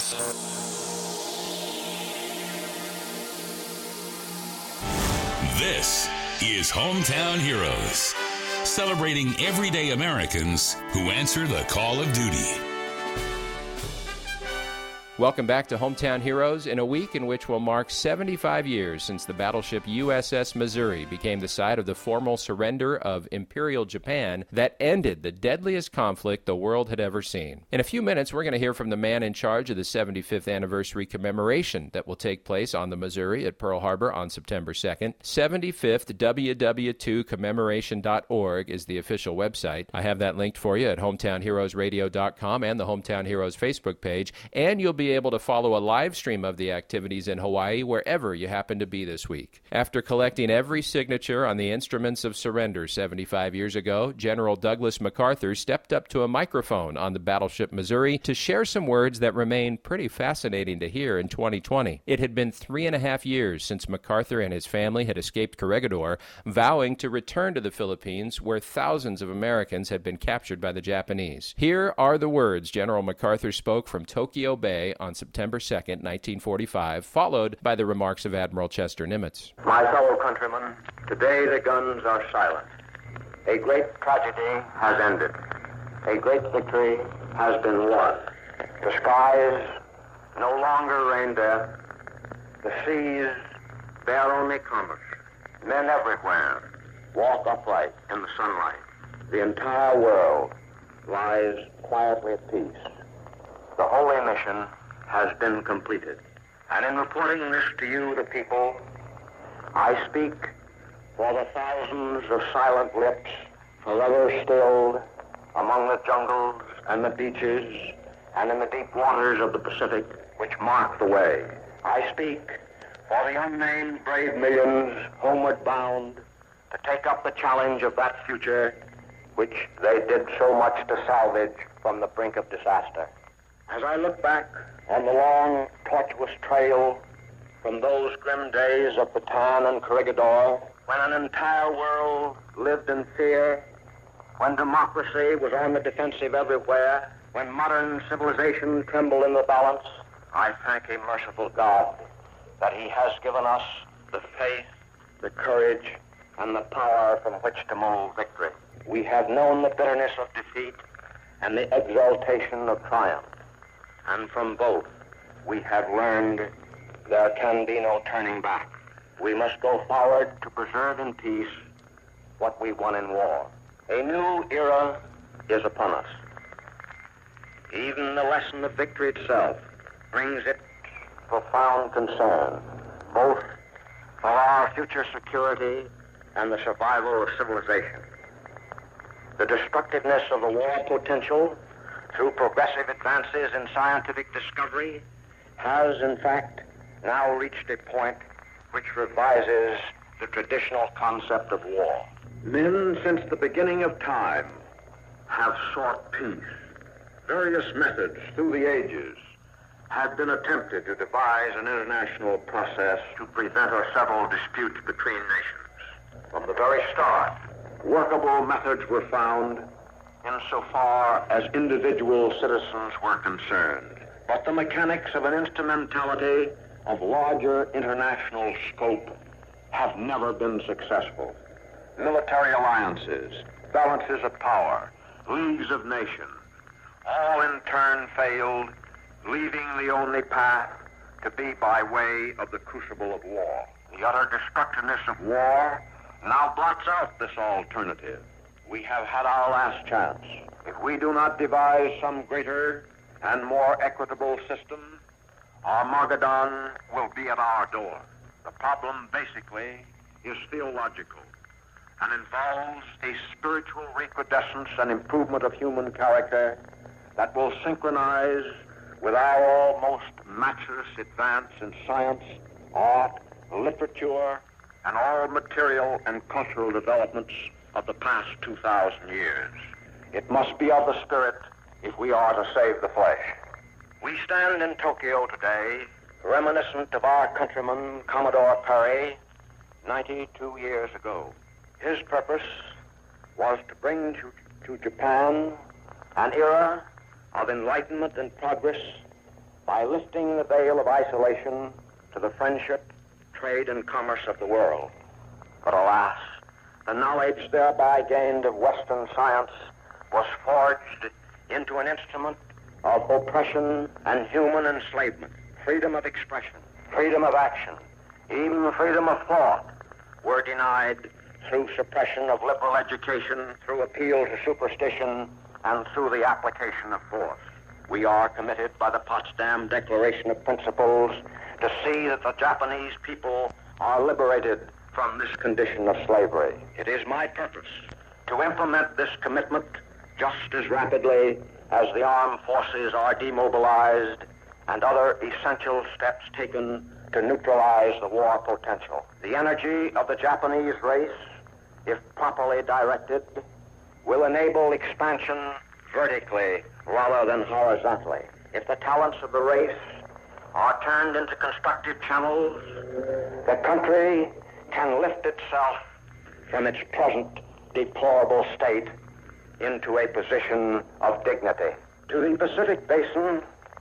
This is Hometown Heroes, celebrating everyday Americans who answer the call of duty. Welcome back to Hometown Heroes in a week in which will mark 75 years since the battleship USS Missouri became the site of the formal surrender of Imperial Japan that ended the deadliest conflict the world had ever seen. In a few minutes, we're going to hear from the man in charge of the 75th anniversary commemoration that will take place on the Missouri at Pearl Harbor on September 2nd. 75th WW2commemoration.org is the official website. I have that linked for you at hometownheroesradio.com and the Hometown Heroes Facebook page, and you'll be able to follow a live stream of the activities in Hawaii wherever you happen to be this week. After collecting every signature on the instruments of surrender 75 years ago, General Douglas MacArthur stepped up to a microphone on the battleship Missouri to share some words that remain pretty fascinating to hear in 2020. It had been 3.5 years since MacArthur and his family had escaped Corregidor, vowing to return to the Philippines where thousands of Americans had been captured by the Japanese. Here are the words General MacArthur spoke from Tokyo Bay on September 2nd, 1945, followed by the remarks of Admiral Chester Nimitz. My fellow countrymen, today the guns are silent. A great tragedy has ended. A great victory has been won. The skies no longer rain death. The seas bear only commerce. Men everywhere walk upright in the sunlight. The entire world lies quietly at peace. The holy mission has been completed. And in reporting this to you, the people, I speak for the thousands of silent lips forever stilled among the jungles and the beaches and in the deep waters of the Pacific which mark the way. I speak for the unnamed brave millions homeward bound to take up the challenge of that future which they did so much to salvage from the brink of disaster. As I look back on the long, tortuous trail from those grim days of Bataan and Corregidor, when an entire world lived in fear, when democracy was on the defensive everywhere, when modern civilization trembled in the balance, I thank a merciful God that He has given us the faith, the courage, and the power from which to mold victory. We have known the bitterness of defeat and the exaltation of triumph. And from both, we have learned there can be no turning back. We must go forward to preserve in peace what we won in war. A new era is upon us. Even the lesson of victory itself brings its profound concern, both for our future security and the survival of civilization. The destructiveness of the war potential through progressive advances in scientific discovery has, in fact, now reached a point which revises the traditional concept of war. Men, since the beginning of time, have sought peace. Various methods through the ages have been attempted to devise an international process to prevent or settle disputes between nations. From the very start, workable methods were found insofar as individual citizens were concerned. But the mechanics of an instrumentality of larger international scope have never been successful. Military alliances, balances of power, leagues of nations, all in turn failed, leaving the only path to be by way of the crucible of war. The utter destructiveness of war now blots out this alternative. We have had our last chance. If we do not devise some greater and more equitable system, Armageddon will be at our door. The problem basically is theological and involves a spiritual recrudescence and improvement of human character that will synchronize with our almost matchless advance in science, art, literature, and all material and cultural developments of the past 2,000 years. It must be of the spirit if we are to save the flesh. We stand in Tokyo today, reminiscent of our countryman, Commodore Perry, 92 years ago. His purpose was to bring to Japan an era of enlightenment and progress by lifting the veil of isolation to the friendship, trade, and commerce of the world. But alas, the knowledge thereby gained of Western science was forged into an instrument of oppression and human enslavement. Freedom of expression, freedom of action, even freedom of thought were denied through suppression of liberal education, through appeal to superstition, and through the application of force. We are committed by the Potsdam Declaration of Principles to see that the Japanese people are liberated from this condition of slavery. It is my purpose to implement this commitment just as rapidly as the armed forces are demobilized and other essential steps taken to neutralize the war potential. The energy of the Japanese race, if properly directed, will enable expansion vertically rather than horizontally. If the talents of the race are turned into constructive channels, the country can lift itself from its present deplorable state into a position of dignity. To the Pacific Basin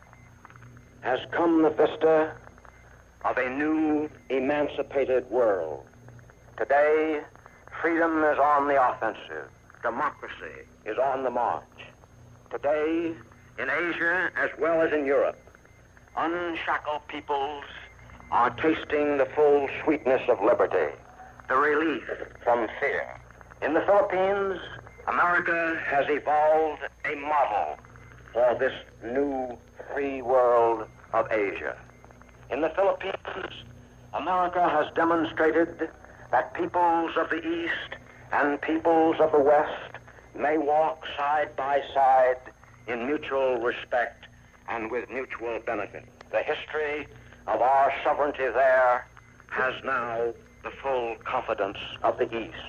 has come the vista of a new, emancipated world. Today, freedom is on the offensive. Democracy is on the march. Today, in Asia as well as in Europe, unshackled peoples are tasting the full sweetness of liberty, the relief from fear. In the Philippines, America has evolved a model for this new free world of Asia. In the Philippines, America has demonstrated that peoples of the East and peoples of the West may walk side by side in mutual respect and with mutual benefit. The history of our sovereignty there has now the full confidence of the East.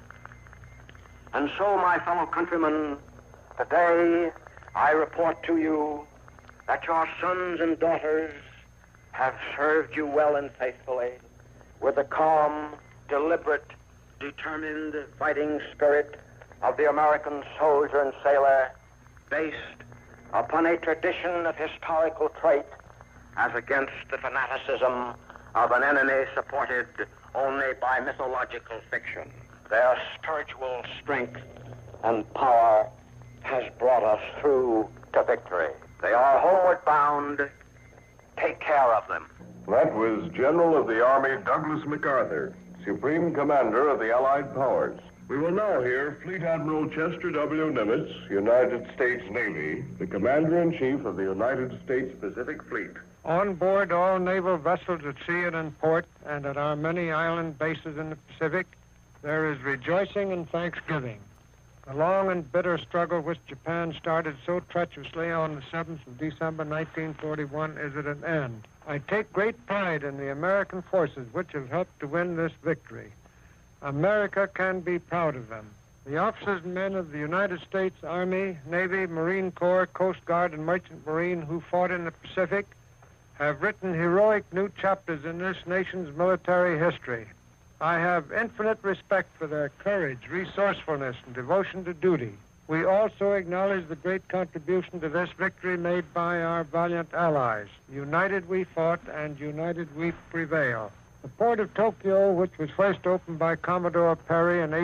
And so, my fellow countrymen, today I report to you that your sons and daughters have served you well and faithfully with the calm, deliberate, determined fighting spirit of the American soldier and sailor, based upon a tradition of historical trait as against the fanaticism of an enemy supported only by mythological fiction. Their spiritual strength and power has brought us through to victory. They are homeward bound. Take care of them. That was General of the Army Douglas MacArthur, Supreme Commander of the Allied Powers. We will now hear Fleet Admiral Chester W. Nimitz, United States Navy, the Commander-in-Chief of the United States Pacific Fleet. On board all naval vessels at sea and in port, and at our many island bases in the Pacific, there is rejoicing and thanksgiving. The long and bitter struggle which Japan started so treacherously on the 7th of December 1941 is at an end. I take great pride in the American forces which have helped to win this victory. America can be proud of them. The officers and men of the United States Army, Navy, Marine Corps, Coast Guard, and Merchant Marine who fought in the Pacific have written heroic new chapters in this nation's military history. I have infinite respect for their courage, resourcefulness, and devotion to duty. We also acknowledge the great contribution to this victory made by our valiant allies. United we fought, and united we prevail. The port of Tokyo, which was first opened by Commodore Perry in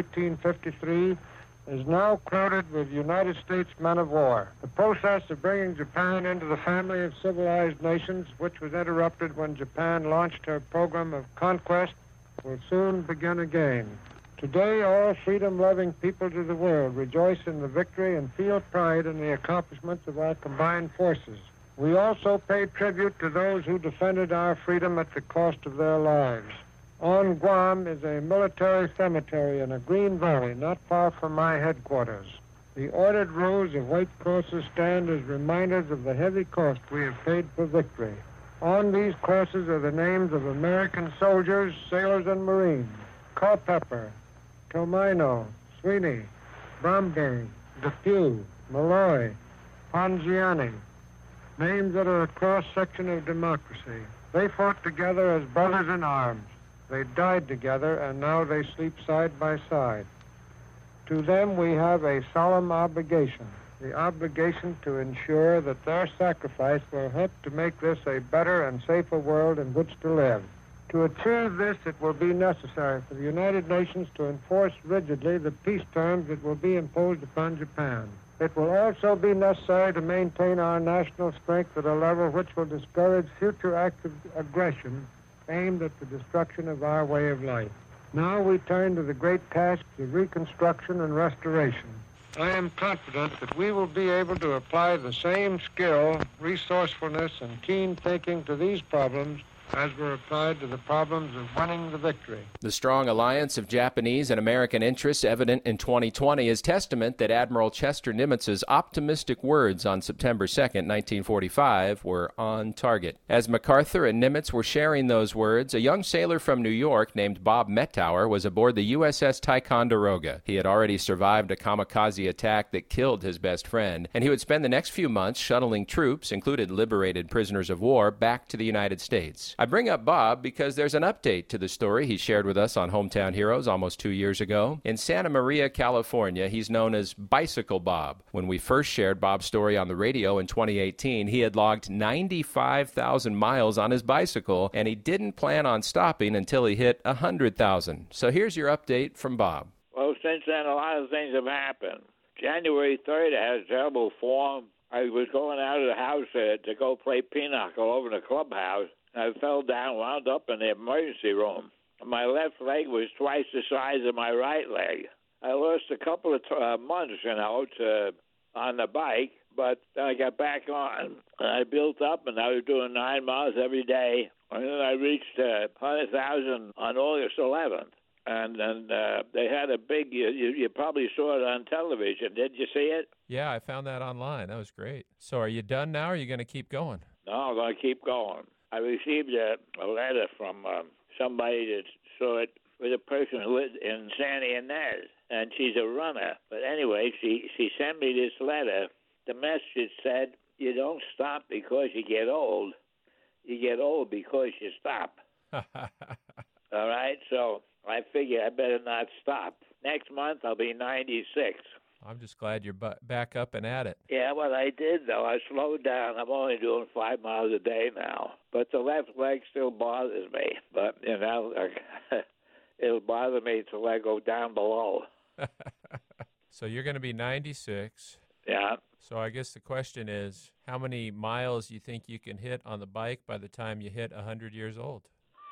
1853, is now crowded with United States men of war. The process of bringing Japan into the family of civilized nations, which was interrupted when Japan launched her program of conquest, will soon begin again. Today, all freedom-loving peoples of the world rejoice in the victory and feel pride in the accomplishments of our combined forces. We also pay tribute to those who defended our freedom at the cost of their lives. On Guam is a military cemetery in a green valley not far from my headquarters. The ordered rows of white crosses stand as reminders of the heavy cost we have paid for victory. On these crosses are the names of American soldiers, sailors, and Marines: Culpeper, Tomino, Sweeney, Bromberg, Depew, Malloy, Ponziani, names that are a cross-section of democracy. They fought together as brothers in arms. They died together, and now they sleep side by side. To them we have a solemn obligation. the obligation to ensure that their sacrifice will help to make this a better and safer world in which to live. To achieve this, it will be necessary for the United Nations to enforce rigidly the peace terms that will be imposed upon Japan. It will also be necessary to maintain our national strength at a level which will discourage future acts of aggression aimed at the destruction of our way of life. Now we turn to the great tasks of reconstruction and restoration. I am confident that we will be able to apply the same skill, resourcefulness, and keen thinking to these problems as were applied to the problems of winning the victory. The strong alliance of Japanese and American interests evident in 2020 is testament that Admiral Chester Nimitz's optimistic words on September 2nd, 1945 were on target. As MacArthur and Nimitz were sharing those words, a young sailor from New York named Bob Mettauer was aboard the USS Ticonderoga. He had already survived a kamikaze attack that killed his best friend, and he would spend the next few months shuttling troops, included liberated prisoners of war, back to the United States. I bring up Bob because there's an update to the story he shared with us on Hometown Heroes almost 2 years ago. In Santa Maria, California, he's known as Bicycle Bob. When we first shared Bob's story on the radio in 2018, he had logged 95,000 miles on his bicycle, and he didn't plan on stopping until he hit 100,000. So here's your update from Bob. Well, since then, a lot of things have happened. January 3rd, I had a terrible fall. I was going out of the house to go play pinochle over in the clubhouse. I fell down, wound up in the emergency room. My left leg was twice the size of my right leg. I lost a couple of months, on the bike, but I got back on, and I built up, and I was doing 9 miles every day. And then I reached 100,000 on August 11th. And they had a big, you probably saw it on television. Did you see it? Yeah, I found that online. That was great. So are you done now, or are you going to keep going? No, I'm going to keep going. I received a letter from somebody that saw it with a person who lived in Santa Ynez, and she's a runner. But anyway, she sent me this letter. The message said, you don't stop because you get old. You get old because you stop. All right? So I figure I better not stop. Next month, I'll be 96. I'm just glad you're back up and at it. Yeah, what I did, though, I slowed down. I'm only doing 5 miles a day now. But the left leg still bothers me. But, it'll bother me till I go down below. So you're going to be 96. Yeah. So I guess the question is, how many miles you think you can hit on the bike by the time you hit 100 years old?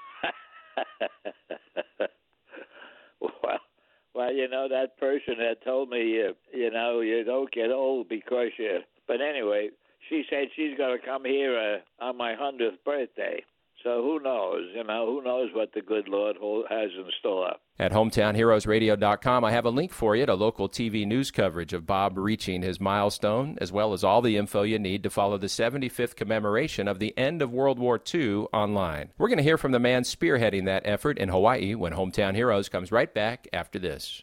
Well, that person that told me, you don't get old because you... But anyway, she said she's going to come here on my 100th birthday. So who knows? Who knows what the good Lord has in store. At HometownHeroesRadio.com, I have a link for you to local TV news coverage of Bob reaching his milestone, as well as all the info you need to follow the 75th commemoration of the end of World War II online. We're going to hear from the man spearheading that effort in Hawaii when Hometown Heroes comes right back after this.